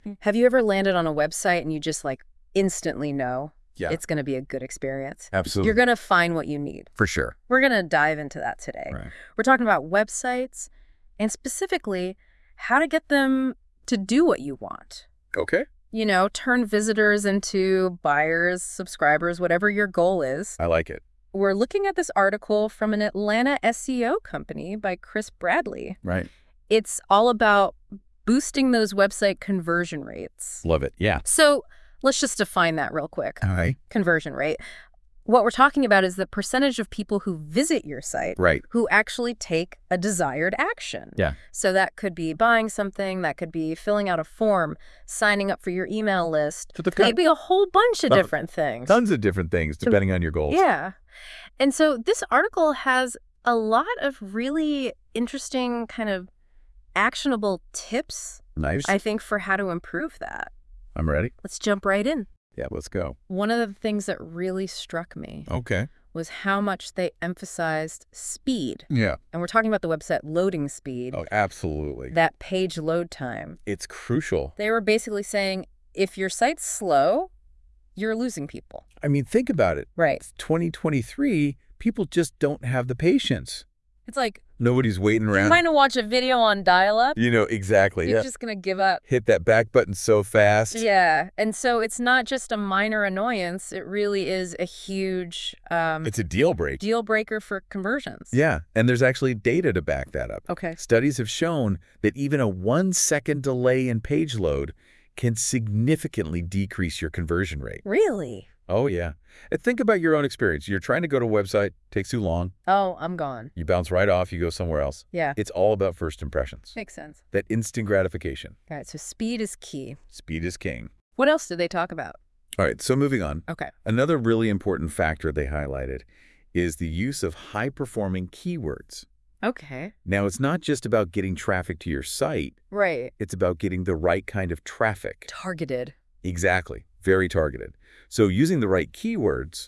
Have you ever landed on a website and you just like instantly know Yeah, it's going to be a good experience? absolutely. You're going to find what you need. For sure. We're going to dive into that today. Right. We're talking about websites and specifically how to get them to do what you want. Okay. You know, turn visitors into buyers, subscribers, whatever your goal is. I like it. We're looking at this article from an Atlanta SEO company by Chris Bradley. Right. It's all about boosting those website conversion rates. Love it. Yeah. So let's just define that real quick. All right. Conversion rate. What we're talking about is the percentage of people who visit your site Right. who actually take a desired action. Yeah. So that could be buying something, that could be filling out a form, signing up for your email list, So the maybe a whole bunch of different things. tons of different things depending on your goals. Yeah. And so this article has a lot of really interesting kind of actionable tips, Nice. I think, for how to improve that. I'm ready. Let's jump right in. Yeah, let's go. One of the things that really struck me Okay. was how much they emphasized speed. Yeah. And we're talking about the website loading speed, Oh, absolutely. that page load time. It's crucial. They were basically saying, if your site's slow, you're losing people. I mean, think about it. Right. It's 2023. People just don't have the patience. It's like, Nobody's waiting you're around. trying to watch a video on dial-up, You know, exactly. you're Yeah. just going to give up. Hit that back button so fast. Yeah. And so it's not just a minor annoyance. It really is a huge It's a deal break. deal breaker for conversions. Yeah. And there's actually data to back that up. Okay. Studies have shown that even a 1-second delay in page load can significantly decrease your conversion rate. Really? Oh, yeah. And think about your own experience. You're trying to go to a website, takes too long, Oh, I'm gone. you bounce right off, you go somewhere else. Yeah. It's all about first impressions. Makes sense. That instant gratification. All right. So speed is key. Speed is king. What else did they talk about? All right, so moving on. Okay. Another really important factor they highlighted is the use of high-performing keywords. Okay. Now, it's not just about getting traffic to your site. Right. It's about getting the right kind of traffic. Targeted. Exactly. Very targeted. So using the right keywords,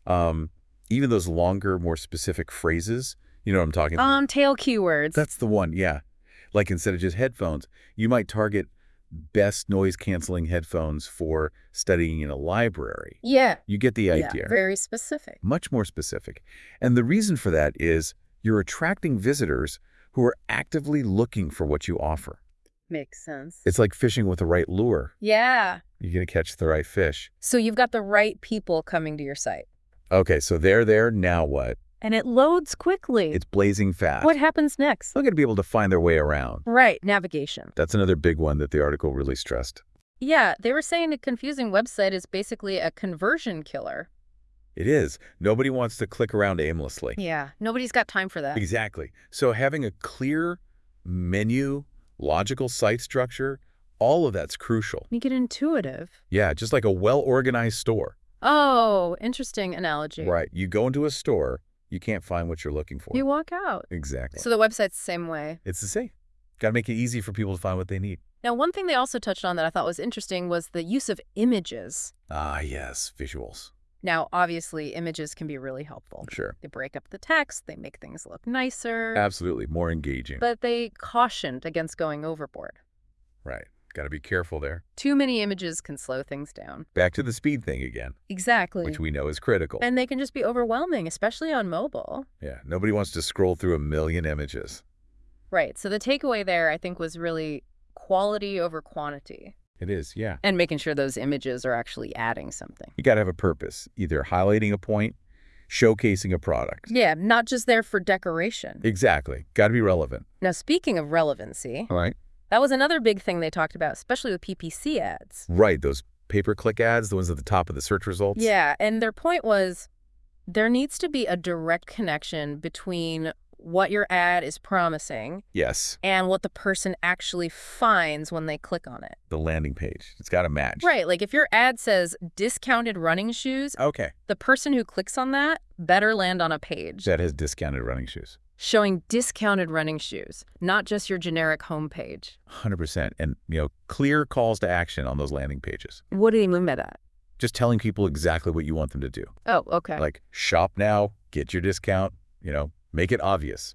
even those longer, more specific phrases, you know what I'm talking about? Tail keywords. That's the one, yeah. Like instead of just headphones, you might target best noise-canceling headphones for studying in a library. Yeah. You get the idea. Very specific. Much more specific. And the reason for that is you're attracting visitors who are actively looking for what you offer. Makes sense. It's like fishing with the right lure. Yeah. You're going to catch the right fish. So you've got the right people coming to your site. Okay, so they're there, now what? And it loads quickly. It's blazing fast. What happens next? They're going to be able to find their way around. Right. Navigation. That's another big one that the article really stressed. Yeah. They were saying a confusing website is basically a conversion killer. It is. Nobody wants to click around aimlessly. Yeah. Nobody's got time for that. Exactly. So having a clear menu, logical site structure, all of that's crucial. Make it intuitive. Yeah, just like a well-organized store. Oh, interesting analogy. Right. You go into a store, you can't find what you're looking for. You walk out. Exactly. So the website's the same way. It's the same. Got to make it easy for people to find what they need. Now, one thing they also touched on that I thought was interesting was the use of images. Ah, yes, visuals. Now, obviously, images can be really helpful. Sure. They break up the text, they make things look nicer. Absolutely. More engaging. But they cautioned against going overboard. Right. Got to be careful there. Too many images can slow things down. Back to the speed thing again, Exactly. which we know is critical. And they can just be overwhelming, especially on mobile. Yeah, nobody wants to scroll through a million images. Right. So the takeaway there, I think, was really quality over quantity. It is, yeah. And making sure those images are actually adding something. You got to have a purpose, either highlighting a point, showcasing a product. Yeah, not just there for decoration. Exactly. Got to be relevant. Now, speaking of relevancy, All right. that was another big thing they talked about, especially with PPC ads. Right, those pay-per-click ads, the ones at the top of the search results. Yeah, and their point was there needs to be a direct connection between what your ad is promising Yes, and what the person actually finds when they click on it. the landing page. It's got to match. Right, like if your ad says discounted running shoes, Okay. the person who clicks on that better land on a page That has discounted running shoes. showing discounted running shoes, not just your generic homepage. 100%. And, clear calls to action on those landing pages. What do you mean by that? Just telling people exactly what you want them to do. Oh, okay. Like, shop now, get your discount, make it obvious.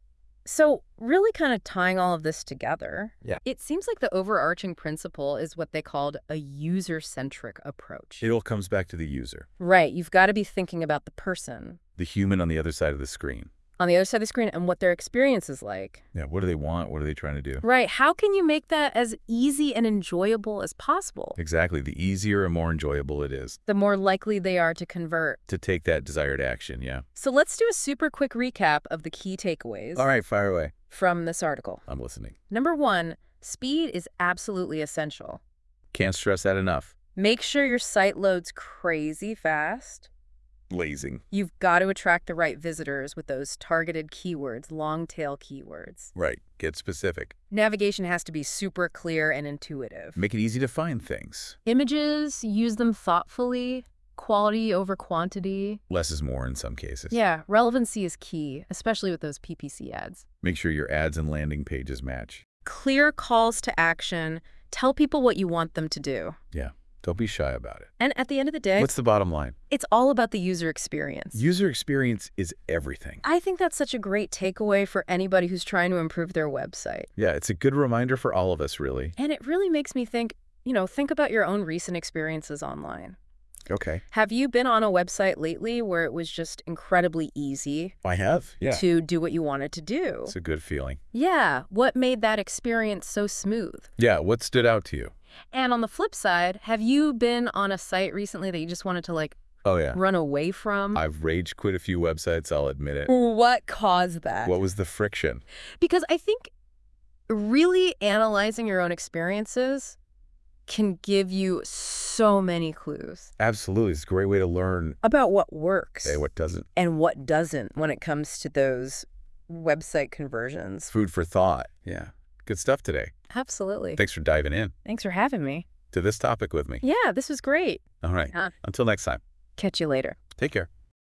So really kind of tying all of this together, Yeah. it seems like the overarching principle is what they called a user-centric approach. It all comes back to the user, Right. You've got to be thinking about the person the human on the other side of the screen. on the other side of the screen and what their experience is like. Yeah, what do they want? What are they trying to do? Right. How can you make that as easy and enjoyable as possible? Exactly. The easier and more enjoyable it is The more likely they are to convert. to take that desired action, yeah. So let's do a super quick recap of the key takeaways All right, fire away. from this article. I'm listening. Number 1, speed is absolutely essential. Can't stress that enough. Make sure your site loads crazy fast. Blazing. You've got to attract the right visitors with those targeted keywords, long-tail keywords. Right. Get specific. Navigation has to be super clear and intuitive. Make it easy to find things. Images, use them thoughtfully. Quality over quantity. Less is more in some cases. Yeah, relevancy is key, especially with those PPC ads. Make sure your ads and landing pages match. Clear calls to action. Tell people what you want them to do. Yeah. Don't be shy about it. And at the end of the day, What's the bottom line? it's all about the user experience. User experience is everything. I think that's such a great takeaway for anybody who's trying to improve their website. Yeah, it's a good reminder for all of us, really. And it really makes me think, think about your own recent experiences online. Okay. Have you been on a website lately where it was just incredibly easy I have. Yeah. to do what you wanted to do? It's a good feeling. Yeah. What made that experience so smooth? Yeah, what stood out to you? And on the flip side, have you been on a site recently that you just wanted to Oh, yeah. run away from? I've rage quit a few websites, I'll admit it. What caused that? What was the friction? Because I think really analyzing your own experiences can give you so many clues Absolutely. It's a great way to learn about what works what doesn't. and what doesn't when it comes to those website conversions. Food for thought. Yeah. Good stuff today. Absolutely. Thanks for diving in Thanks for having me. to this topic with me. Yeah, this was great. All right. Yeah. Until next time. Catch you later. Take care.